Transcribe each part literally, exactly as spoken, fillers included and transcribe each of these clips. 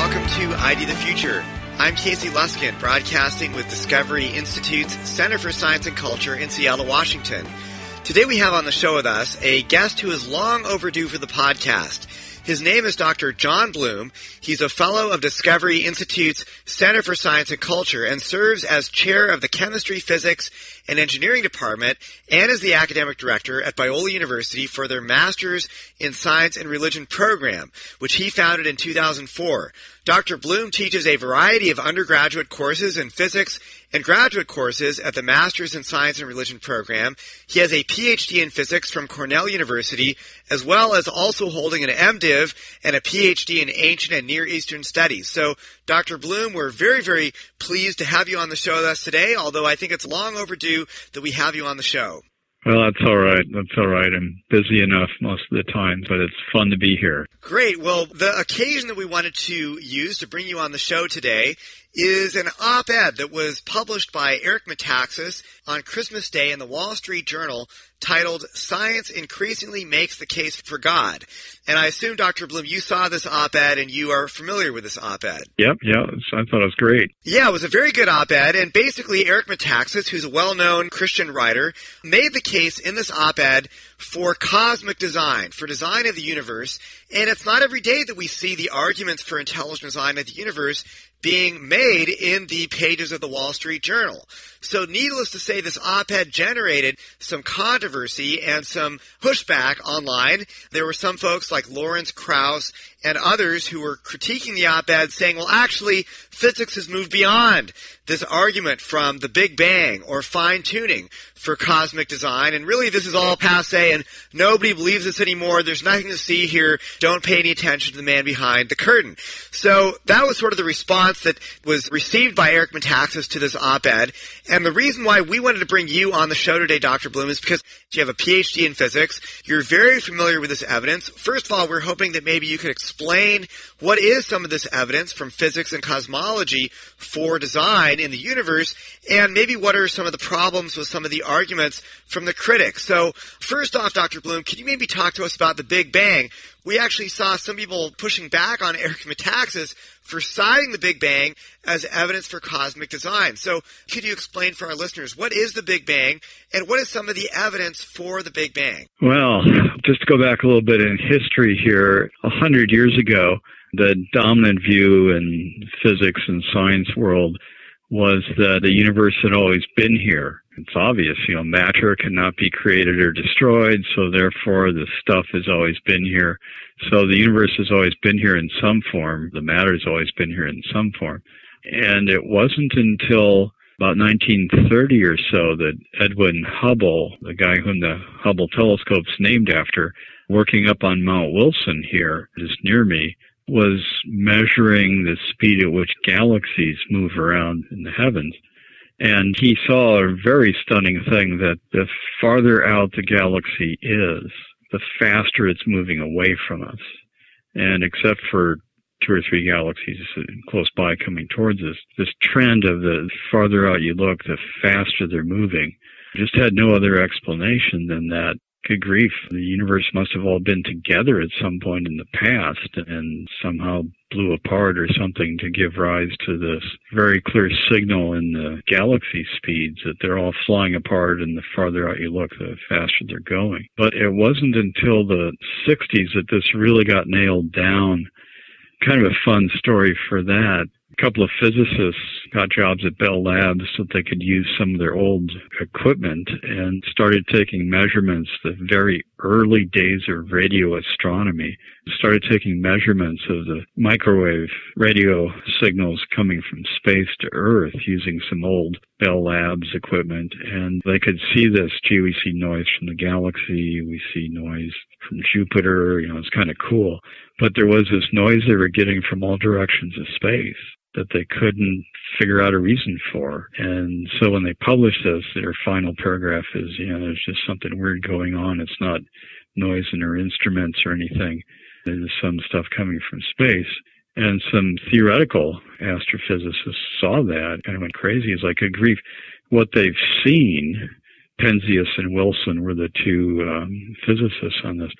welcome to I D the Future. I'm Casey Luskin, broadcasting with Discovery Institute's Center for Science and Culture in Seattle, Washington. Today we have on the show with us a guest who is long overdue for the podcast. His name is Doctor John Bloom. He's a fellow of Discovery Institute's Center for Science and Culture and serves as chair of the Chemistry, Physics, and Engineering Department and is the academic director at Biola University for their Masters in Science and Religion program, which he founded in two thousand four. Doctor Bloom teaches a variety of undergraduate courses in physics and graduate courses at the Masters in Science and Religion program. He has a P H D in physics from Cornell University, as well as also holding an MDiv and a P H D in Ancient and Near Eastern Studies. So, Doctor Bloom, we're very, very pleased to have you on the show with us today, although I think it's long overdue that we have you on the show. Well, that's all right. That's all right. I'm busy enough most of the time, but it's fun to be here. Great. Well, the occasion that we wanted to use to bring you on the show today is an op-ed that was published by Eric Metaxas on Christmas Day in the Wall Street Journal titled, Science Increasingly Makes the Case for God. And I assume, Doctor Bloom, you saw this op-ed and you are familiar with this op-ed. Yep, yeah, I thought it was great. Yeah, it was a very good op-ed, and basically Eric Metaxas, who's a well-known Christian writer, made the case in this op-ed for cosmic design, for design of the universe, and it's not every day that we see the arguments for intelligent design of the universe being made in the pages of the Wall Street Journal. So needless to say, this op-ed generated some controversy and some pushback online. There were some folks like Lawrence Krauss and others who were critiquing the op-ed saying, well, actually, physics has moved beyond this argument from the Big Bang or fine-tuning for cosmic design. And really, this is all passé, and nobody believes this anymore. There's nothing to see here. Don't pay any attention to the man behind the curtain. So that was sort of the response that was received by Eric Metaxas to this op-ed. And the reason why we wanted to bring you on the show today, Doctor Bloom, is because you have a P H D in physics. You're very familiar with this evidence. First of all, we're hoping that maybe you could explain what is some of this evidence from physics and cosmology for design in the universe, and maybe what are some of the problems with some of the arguments from the critics. So first off, Doctor Bloom, can you maybe talk to us about the Big Bang? We actually saw some people pushing back on Eric Metaxas for citing the Big Bang as evidence for cosmic design. So could you explain for our listeners, what is the Big Bang, and what is some of the evidence for the Big Bang? Well, just to go back a little bit in history here, a hundred years ago, the dominant view in physics and science world was that the universe had always been here. It's obvious, you know, matter cannot be created or destroyed, so therefore the stuff has always been here. So the universe has always been here in some form. The matter has always been here in some form. And it wasn't until about nineteen thirty or so that Edwin Hubble, the guy whom the Hubble telescope's named after, working up on Mount Wilson here, just near me, was measuring the speed at which galaxies move around in the heavens. And he saw a very stunning thing, that the farther out the galaxy is, the faster it's moving away from us. And except for two or three galaxies close by coming towards us, this trend of the farther out you look, the faster they're moving, just had no other explanation than that. Good grief, the universe must have all been together at some point in the past and somehow blew apart or something to give rise to this very clear signal in the galaxy speeds that they're all flying apart, and the farther out you look, the faster they're going. But it wasn't until the sixties that this really got nailed down. Kind of a fun story for that. A couple of physicists got jobs at Bell Labs so that they could use some of their old equipment and started taking measurements the very early days of radio astronomy. Started taking measurements of the microwave radio signals coming from space to Earth using some old Bell Labs equipment, and they could see this. Gee, we see noise from the galaxy, we see noise from Jupiter, you know, it's kind of cool. But there was this noise they were getting from all directions of space that they couldn't figure out a reason for. And so when they published this, their final paragraph is, you know, there's just something weird going on. It's not noise in our instruments or anything. There's some stuff coming from space. And some theoretical astrophysicists saw that and went crazy. It's like, good grief. What they've seen, Penzias and Wilson were the two um, physicists on this.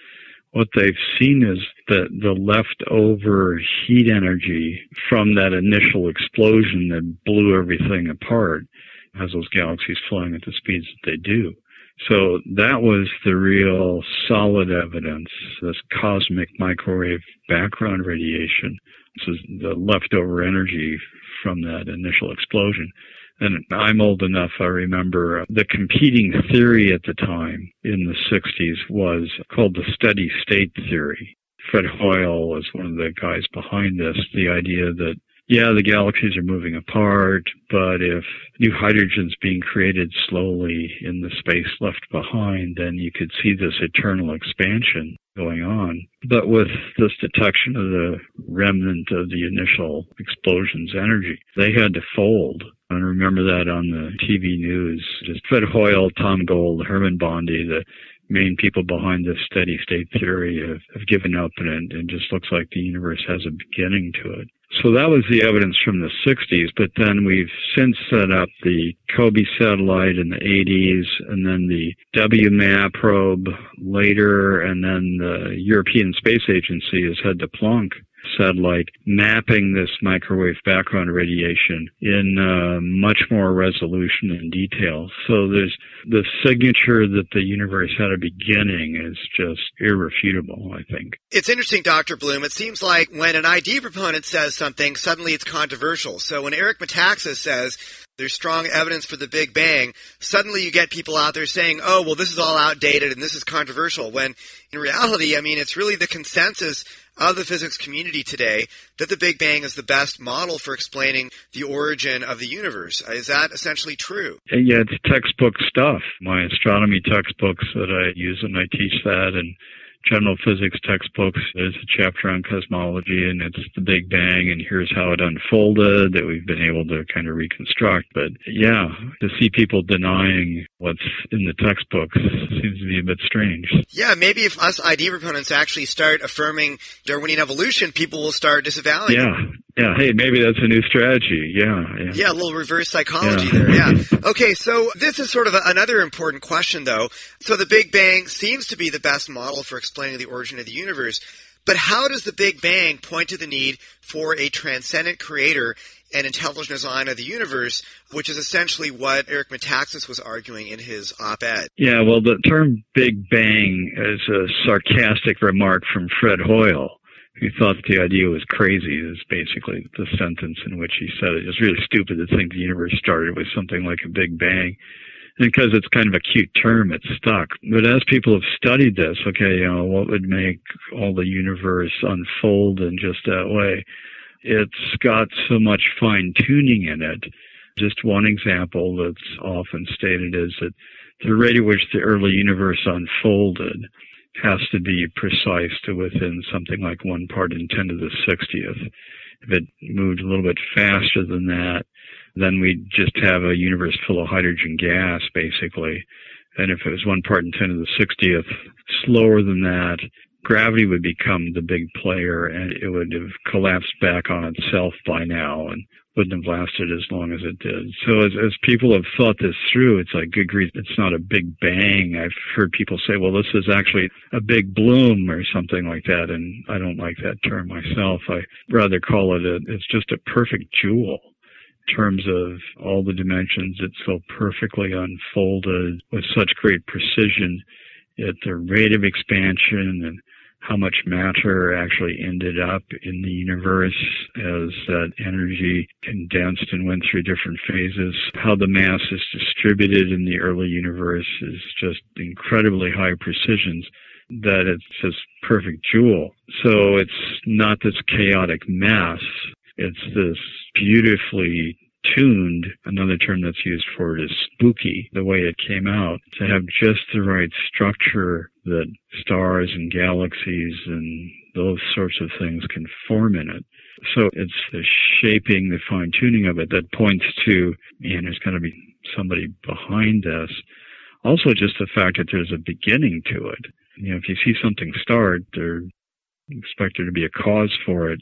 what they've seen is that the leftover heat energy from that initial explosion that blew everything apart has those galaxies flying at the speeds that they do. So that was the real solid evidence, this cosmic microwave background radiation. This is the leftover energy from that initial explosion. And I'm old enough, I remember the competing theory at the time in the sixties was called the steady state theory. Fred Hoyle was one of the guys behind this, the idea that, yeah, the galaxies are moving apart, but if new hydrogen's being created slowly in the space left behind, then you could see this eternal expansion going on. But with this detection of the remnant of the initial explosion's energy, they had to fold. I remember that on the T V news. Just Fred Hoyle, Tom Gold, Herman Bondi, the main people behind this steady state theory have, have given up, and it just looks like the universe has a beginning to it. So that was the evidence from the sixties, but then we've since set up the COBE satellite in the eighties, and then the W MAP probe later, and then the European Space Agency has had the Planck satellite mapping this microwave background radiation in uh, much more resolution and detail. So there's the signature that the universe had a beginning is just irrefutable, I think. It's interesting, Doctor Bloom. It seems like when an I D proponent says something, suddenly it's controversial. So when Eric Metaxas says there's strong evidence for the Big Bang, suddenly you get people out there saying, oh, well, this is all outdated and this is controversial, when in reality, I mean, it's really the consensus of the physics community today that the Big Bang is the best model for explaining the origin of the universe. Is that essentially true? Yeah, it's textbook stuff. My astronomy textbooks that I use when I teach that, and general physics textbooks, there's a chapter on cosmology, and it's the Big Bang, and here's how it unfolded that we've been able to kind of reconstruct. But yeah, to see people denying what's in the textbooks seems to be a bit strange. Yeah, maybe if us I D proponents actually start affirming Darwinian evolution, people will start disavowing yeah. it. Yeah, hey, maybe that's a new strategy. Yeah. Yeah, yeah a little reverse psychology yeah. there, yeah. Okay, so this is sort of a, another important question, though. So the Big Bang seems to be the best model for explaining the origin of the universe, but how does the Big Bang point to the need for a transcendent creator and intelligent design of the universe, which is essentially what Eric Metaxas was arguing in his op-ed? Yeah, well, the term Big Bang is a sarcastic remark from Fred Hoyle, who thought the idea was crazy, is basically the sentence in which he said it. It's really stupid to think the universe started with something like a Big Bang. And because it's kind of a cute term, it's stuck. But as people have studied this, okay, you know, what would make all the universe unfold in just that way? It's got so much fine-tuning in it. Just one example that's often stated is that the rate at which the early universe unfolded has to be precise to within something like one part in ten to the sixtieth. If it moved a little bit faster than that, then we'd just have a universe full of hydrogen gas, basically. And if it was one part in ten to the sixtieth slower than that, gravity would become the big player, and it would have collapsed back on itself by now and wouldn't have lasted as long as it did. So as, as people have thought this through, it's like, good grief, it's not a big bang. I've heard people say, well, this is actually a big bloom or something like that, and I don't like that term myself. I rather call it, a, it's just a perfect jewel in terms of all the dimensions. It's so perfectly unfolded with such great precision at the rate of expansion and how much matter actually ended up in the universe as that energy condensed and went through different phases. How the mass is distributed in the early universe is just incredibly high precisions that it's this perfect jewel. So it's not this chaotic mess. It's this beautifully tuned, another term that's used for it is spooky, the way it came out, to have just the right structure that stars and galaxies and those sorts of things can form in it. So it's the shaping, the fine-tuning of it that points to, man, there's going to be somebody behind this. Also just the fact that there's a beginning to it. You know, if you see something start, there expect there to be a cause for it.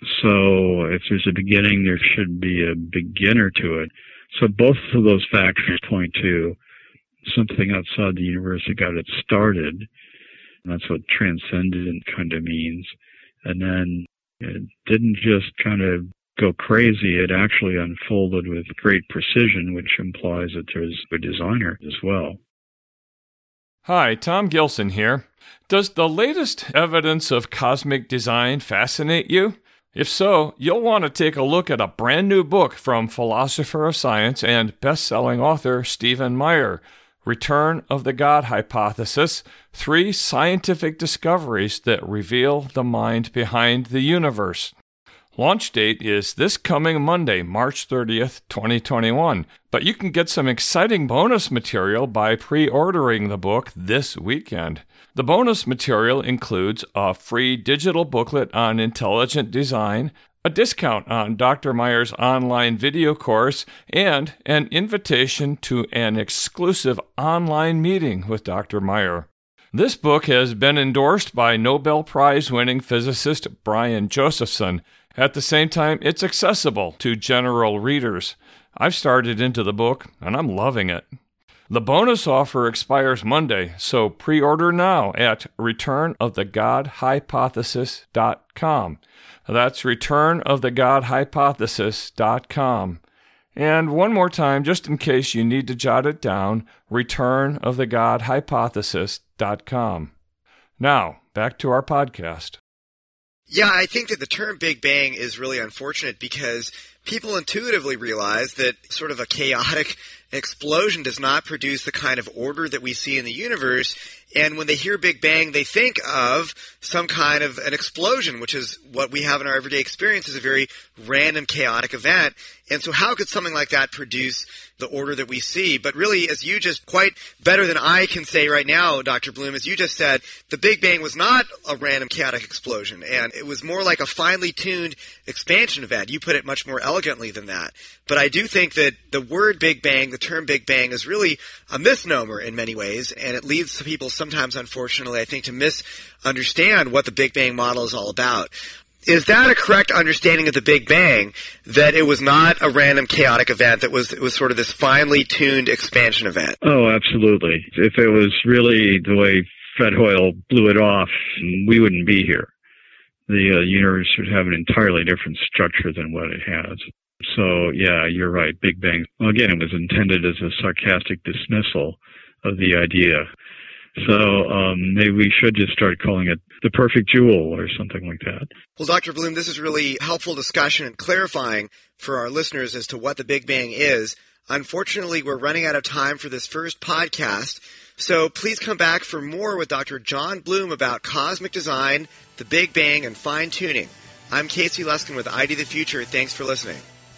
So if there's a beginning, there should be a beginner to it. So both of those factors point to something outside the universe that got it started. That's what transcendent kind of means. And then it didn't just kind of go crazy. It actually unfolded with great precision, which implies that there's a designer as well. Hi, Tom Gilson here. Does the latest evidence of cosmic design fascinate you? If so, you'll want to take a look at a brand new book from philosopher of science and best-selling author Stephen Meyer, Return of the God Hypothesis, Three Scientific Discoveries That Reveal the Mind Behind the Universe. Launch date is this coming Monday, March thirtieth, twenty twenty-one, but you can get some exciting bonus material by pre-ordering the book this weekend. The bonus material includes a free digital booklet on intelligent design, a discount on Doctor Meyer's online video course, and an invitation to an exclusive online meeting with Doctor Meyer. This book has been endorsed by Nobel Prize-winning physicist Brian Josephson. At the same time, it's accessible to general readers. I've started into the book, and I'm loving it. The bonus offer expires Monday, so pre-order now at return of the god hypothesis dot com. That's return of the god hypothesis dot com. And one more time, just in case you need to jot it down, return of the god hypothesis dot com. Now, back to our podcast. Yeah, I think that the term Big Bang is really unfortunate because people intuitively realize that sort of a chaotic explosion does not produce the kind of order that we see in the universe. And when they hear Big Bang, they think of some kind of an explosion, which is what we have in our everyday experience is a very random, chaotic event. And so how could something like that produce the order that we see? But really, as you just quite better than I can say right now, Doctor Bloom, as you just said, the Big Bang was not a random, chaotic explosion. And it was more like a finely tuned expansion event. You put it much more elegantly than that. But I do think that the word Big Bang, the term Big Bang, is really a misnomer in many ways. And it leads to people sometimes, unfortunately, I think, to misunderstand what the Big Bang model is all about. Is that a correct understanding of the Big Bang, that it was not a random chaotic event, that was it was sort of this finely tuned expansion event? Oh, absolutely. If it was really the way Fred Hoyle blew it off, we wouldn't be here. The uh, universe would have an entirely different structure than what it has. So, yeah, you're right. Big Bang. Well, again, it was intended as a sarcastic dismissal of the idea. So um, maybe we should just start calling it the perfect jewel or something like that. Well, Doctor Bloom, this is really helpful discussion and clarifying for our listeners as to what the Big Bang is. Unfortunately, we're running out of time for this first podcast, so please come back for more with Doctor John Bloom about cosmic design, the Big Bang, and fine-tuning. I'm Casey Luskin with I D the Future. Thanks for listening.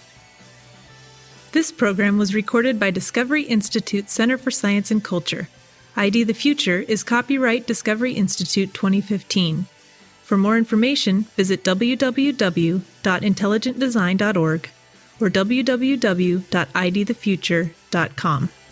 This program was recorded by Discovery Institute Center for Science and Culture. I D the Future is copyright Discovery Institute twenty fifteen. For more information, visit w w w dot intelligent design dot org or w w w dot i d the future dot com.